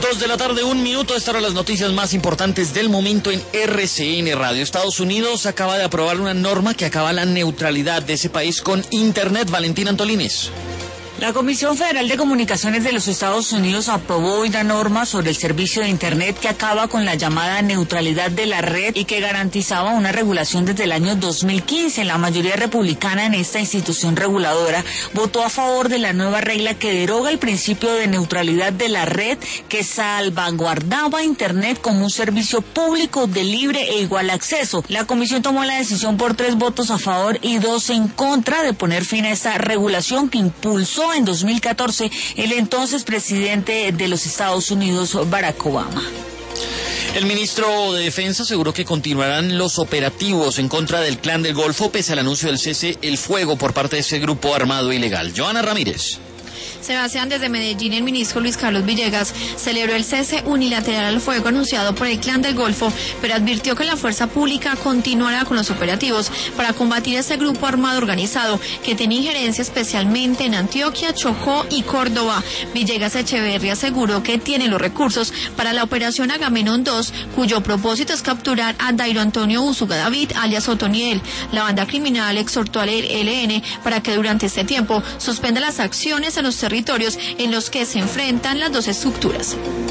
2:01 p.m. Estas eran las noticias más importantes del momento en RCN Radio. Estados Unidos acaba de aprobar una norma que acaba la neutralidad de ese país con Internet. Valentina Antolines. La Comisión Federal de Comunicaciones de los Estados Unidos aprobó hoy la norma sobre el servicio de Internet que acaba con la llamada neutralidad de la red y que garantizaba una regulación desde el año 2015. La mayoría republicana en esta institución reguladora votó a favor de la nueva regla que deroga el principio de neutralidad de la red que salvaguardaba Internet como un servicio público de libre e igual acceso. La Comisión tomó la decisión por 3 votos a favor y 2 en contra de poner fin a esta regulación que impulsó en 2014 el entonces presidente de los Estados Unidos, Barack Obama. El ministro de Defensa aseguró que continuarán los operativos en contra del Clan del Golfo pese al anuncio del cese el fuego por parte de ese grupo armado ilegal. Joana Ramírez. Sebastián, desde Medellín, el ministro Luis Carlos Villegas celebró el cese unilateral al fuego anunciado por el Clan del Golfo, pero advirtió que la fuerza pública continuará con los operativos para combatir este grupo armado organizado que tiene injerencia especialmente en Antioquia, Chocó y Córdoba. Villegas Echeverri aseguró que tiene los recursos para la operación Agamenón 2, cuyo propósito es capturar a Dairo Antonio Usuga David, alias Otoniel. La banda criminal exhortó al ELN para que durante este tiempo suspenda las acciones en los territorios en los que se enfrentan las dos estructuras.